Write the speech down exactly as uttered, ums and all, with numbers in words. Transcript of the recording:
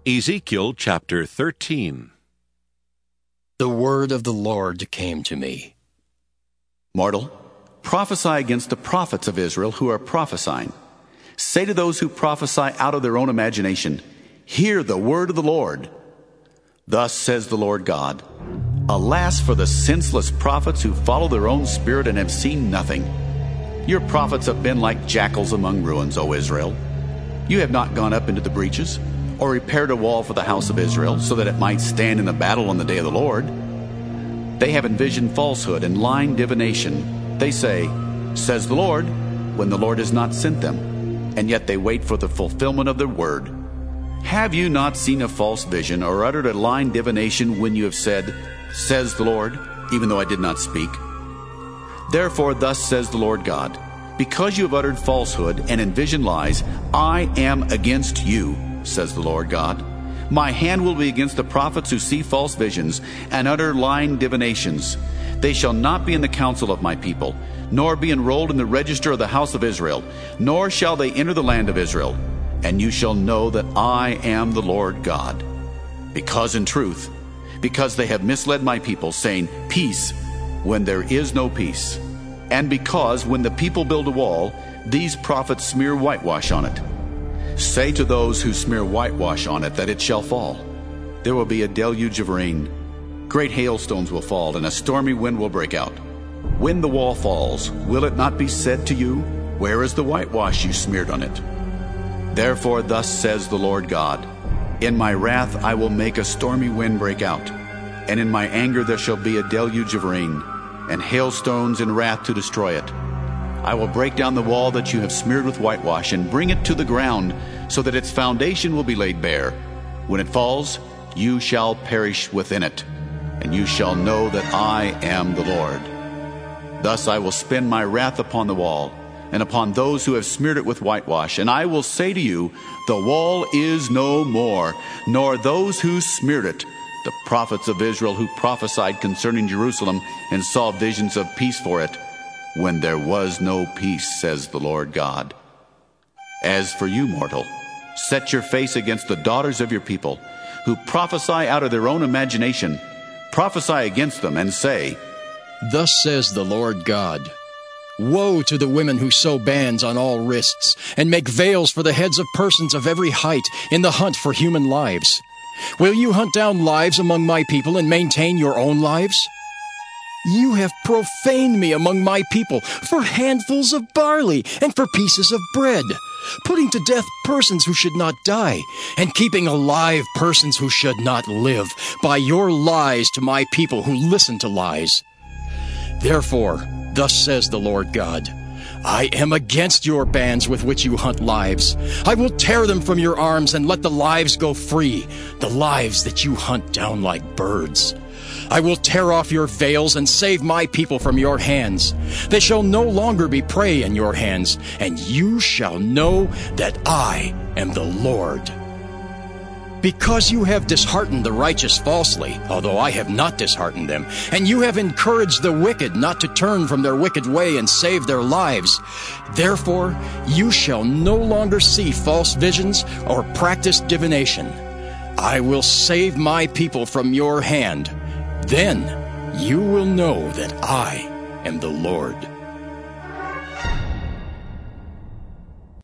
Ezekiel chapter thirteen. The word of the Lord came to me. Mortal, prophesy against the prophets of Israel who are prophesying. Say to those who prophesy out of their own imagination, hear the word of the Lord. Thus says the Lord God, alas for the senseless prophets who follow their own spirit and have seen nothing. Your prophets have been like jackals among ruins, O Israel. You have not gone up into the breaches, or repaired a wall for the house of Israel, so that it might stand in the battle on the day of the Lord. They have envisioned falsehood and lying divination. They say, says the Lord, when the Lord has not sent them, and yet they wait for the fulfillment of their word. Have you not seen a false vision, or uttered a lying divination when you have said, says the Lord, even though I did not speak? Therefore thus says the Lord God, because you have uttered falsehood and envisioned lies, I am against you, says the Lord God. My hand will be against the prophets who see false visions and utter lying divinations. They shall not be in the council of my people, nor be enrolled in the register of the house of Israel, nor shall they enter the land of Israel. And you shall know that I am the Lord God. Because in truth, because they have misled my people, saying, peace, when there is no peace. And because when the people build a wall, these prophets smear whitewash on it. Say to those who smear whitewash on it that it shall fall. There will be a deluge of rain. Great hailstones will fall, and a stormy wind will break out. When the wall falls, will it not be said to you, where is the whitewash you smeared on it? Therefore thus says the Lord God, in my wrath I will make a stormy wind break out, and in my anger there shall be a deluge of rain, and hailstones in wrath to destroy it. I will break down the wall that you have smeared with whitewash and bring it to the ground, so that its foundation will be laid bare. When it falls, you shall perish within it, and you shall know that I am the Lord. Thus I will spend my wrath upon the wall, and upon those who have smeared it with whitewash, and I will say to you, the wall is no more, nor those who smeared it, the prophets of Israel who prophesied concerning Jerusalem and saw visions of peace for it, when there was no peace, says the Lord God. As for you, mortal, set your face against the daughters of your people, who prophesy out of their own imagination. Prophesy against them and say, thus says the Lord God, woe to the women who sew bands on all wrists, and make veils for the heads of persons of every height in the hunt for human lives. Will you hunt down lives among my people and maintain your own lives? You have profaned me among my people for handfuls of barley and for pieces of bread, putting to death persons who should not die, and keeping alive persons who should not live, by your lies to my people who listen to lies. Therefore, thus says the Lord God, I am against your bands with which you hunt lives. I will tear them from your arms and let the lives go free, the lives that you hunt down like birds. I will tear off your veils and save my people from your hands. They shall no longer be prey in your hands, and you shall know that I am the Lord. Because you have disheartened the righteous falsely, although I have not disheartened them, and you have encouraged the wicked not to turn from their wicked way and save their lives, therefore you shall no longer see false visions or practice divination. I will save my people from your hand. Then you will know that I am the Lord.